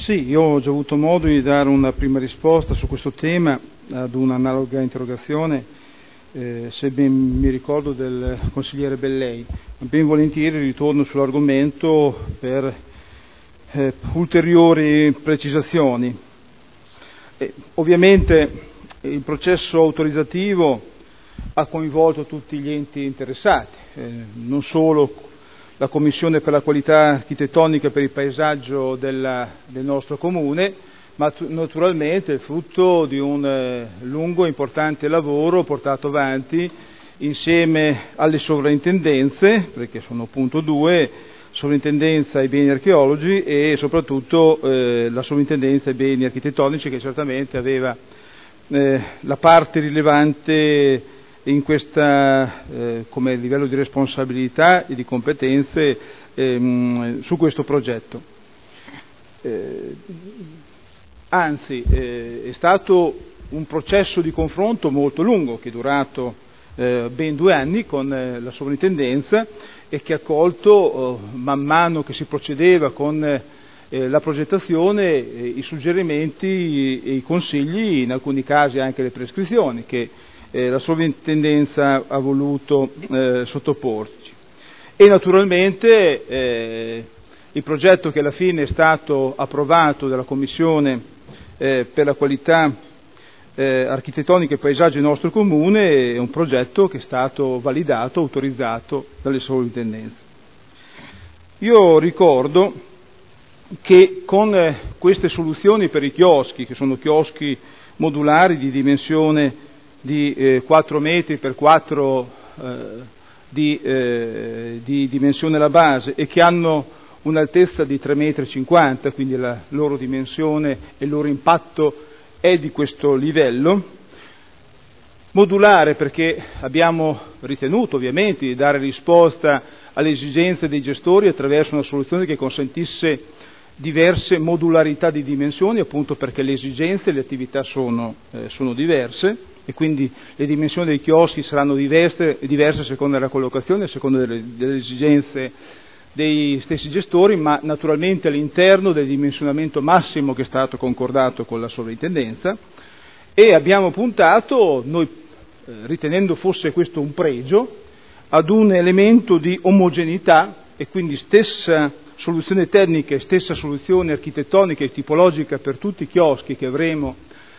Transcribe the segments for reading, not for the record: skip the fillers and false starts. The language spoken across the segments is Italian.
Sì, io ho già avuto modo di dare una prima risposta su questo tema ad un'analoga interrogazione, se ben mi ricordo, del consigliere Bellei. Ben volentieri ritorno sull'argomento per ulteriori precisazioni. Ovviamente il processo autorizzativo ha coinvolto tutti gli enti interessati, non solo la Commissione per la qualità architettonica e per il paesaggio del nostro comune, ma naturalmente è frutto di un lungo e importante lavoro portato avanti insieme alle sovrintendenze, perché sono appunto due, sovrintendenza ai beni archeologi e soprattutto la sovrintendenza ai beni architettonici, che certamente aveva la parte rilevante in questa, come livello di responsabilità e di competenze su questo progetto. Anzi, è stato un processo di confronto molto lungo, che è durato ben 2 anni con la sovrintendenza e che ha accolto man mano che si procedeva con la progettazione, i suggerimenti e i consigli, in alcuni casi anche le prescrizioni che la sovrintendenza ha voluto sottoporci. E naturalmente il progetto che alla fine è stato approvato dalla Commissione per la qualità architettonica e paesaggio del nostro comune è un progetto che è stato validato, autorizzato dalle sovrintendenze. Io ricordo che con queste soluzioni per i chioschi, che sono chioschi modulari di dimensione di 4 metri per 4 di dimensione alla base e che hanno un'altezza di 3,50 metri, quindi la loro dimensione e il loro impatto è di questo livello. Modulare perché abbiamo ritenuto ovviamente di dare risposta alle esigenze dei gestori attraverso una soluzione che consentisse diverse modularità di dimensioni, appunto perché le esigenze e le attività sono diverse e quindi le dimensioni dei chioschi saranno diverse a seconda della collocazione, a seconda delle esigenze dei stessi gestori, ma naturalmente all'interno del dimensionamento massimo che è stato concordato con la sovrintendenza, e abbiamo puntato, noi ritenendo fosse questo un pregio, ad un elemento di omogeneità e quindi stessa soluzione tecnica e stessa soluzione architettonica e tipologica per tutti i chioschi che avremo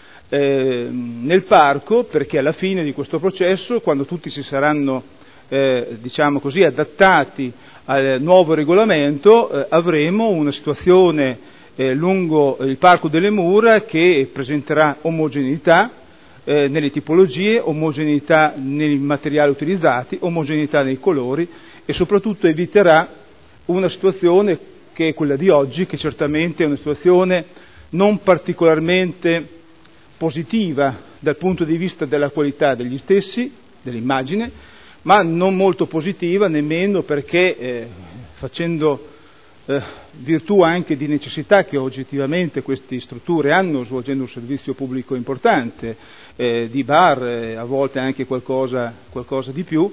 nel parco, perché alla fine di questo processo, quando tutti si saranno diciamo così adattati al nuovo regolamento, avremo una situazione lungo il Parco delle Mura che presenterà omogeneità nelle tipologie, omogeneità nei materiali utilizzati, omogeneità nei colori e soprattutto eviterà una situazione che è quella di oggi, che certamente è una situazione non particolarmente positiva dal punto di vista della qualità degli stessi, dell'immagine, ma non molto positiva nemmeno perché facendo virtù anche di necessità che oggettivamente queste strutture hanno, svolgendo un servizio pubblico importante, di bar, a volte anche qualcosa di più,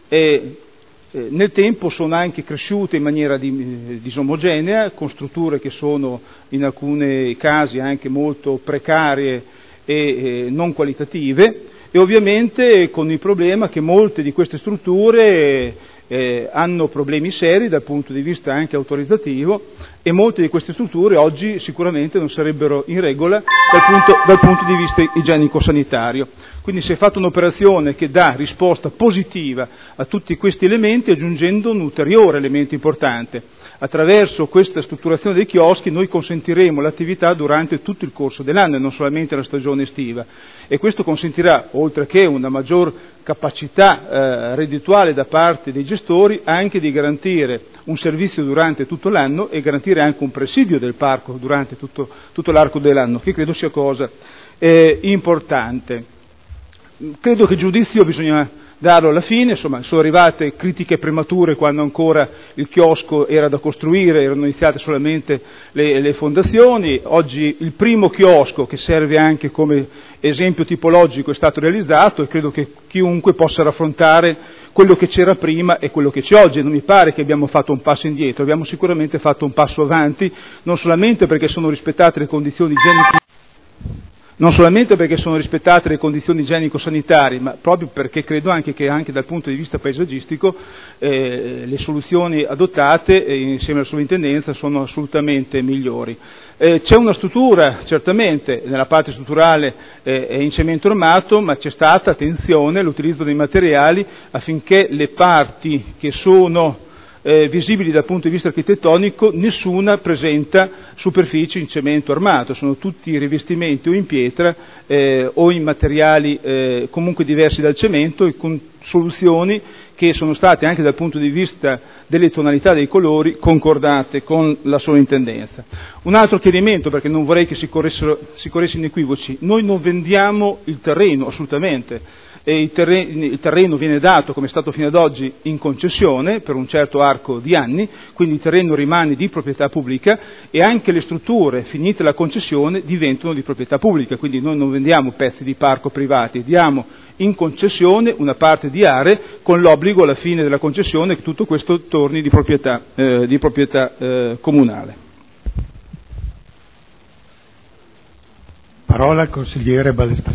nel tempo sono anche cresciute in maniera disomogenea, con strutture che sono in alcuni casi anche molto precarie e non qualitative, e ovviamente con il problema che molte di queste strutture hanno problemi seri dal punto di vista anche autorizzativo, e molte di queste strutture oggi sicuramente non sarebbero in regola dal punto di vista igienico-sanitario. Quindi si è fatta un'operazione che dà risposta positiva a tutti questi elementi, aggiungendo un ulteriore elemento importante. Attraverso questa strutturazione dei chioschi noi consentiremo l'attività durante tutto il corso dell'anno e non solamente la stagione estiva, e questo consentirà, oltre che una maggior capacità reddituale da parte dei gestori, anche di garantire un servizio durante tutto l'anno e garantire anche un presidio del parco durante tutto l'arco dell'anno, che credo sia cosa importante. Credo che giudizio bisogna darlo alla fine, insomma sono arrivate critiche premature quando ancora il chiosco era da costruire, erano iniziate solamente le fondazioni. Oggi il primo chiosco, che serve anche come esempio tipologico, è stato realizzato e credo che chiunque possa raffrontare quello che c'era prima e quello che c'è oggi. Non mi pare che abbiamo fatto un passo indietro, abbiamo sicuramente fatto un passo avanti, non solamente perché sono rispettate le condizioni igienico-sanitarie, ma proprio perché credo anche che anche dal punto di vista paesaggistico le soluzioni adottate insieme alla sovrintendenza sono assolutamente migliori. C'è una struttura, certamente, nella parte strutturale è in cemento armato, ma c'è stata attenzione all'utilizzo dei materiali affinché le parti che sono visibili dal punto di vista architettonico, nessuna presenta superfici in cemento armato, sono tutti rivestimenti o in pietra o in materiali comunque diversi dal cemento e con soluzioni che sono state anche dal punto di vista delle tonalità dei colori concordate con la sovrintendenza. Un altro chiarimento, perché non vorrei che si corressero equivoci: noi non vendiamo il terreno assolutamente. Il terreno viene dato, come è stato fino ad oggi, in concessione per un certo arco di anni, quindi il terreno rimane di proprietà pubblica e anche le strutture, finita la concessione, diventano di proprietà pubblica, quindi noi non vendiamo pezzi di parco privati, diamo in concessione una parte di aree con l'obbligo alla fine della concessione che tutto questo torni di proprietà comunale. Parola al consigliere Balestra.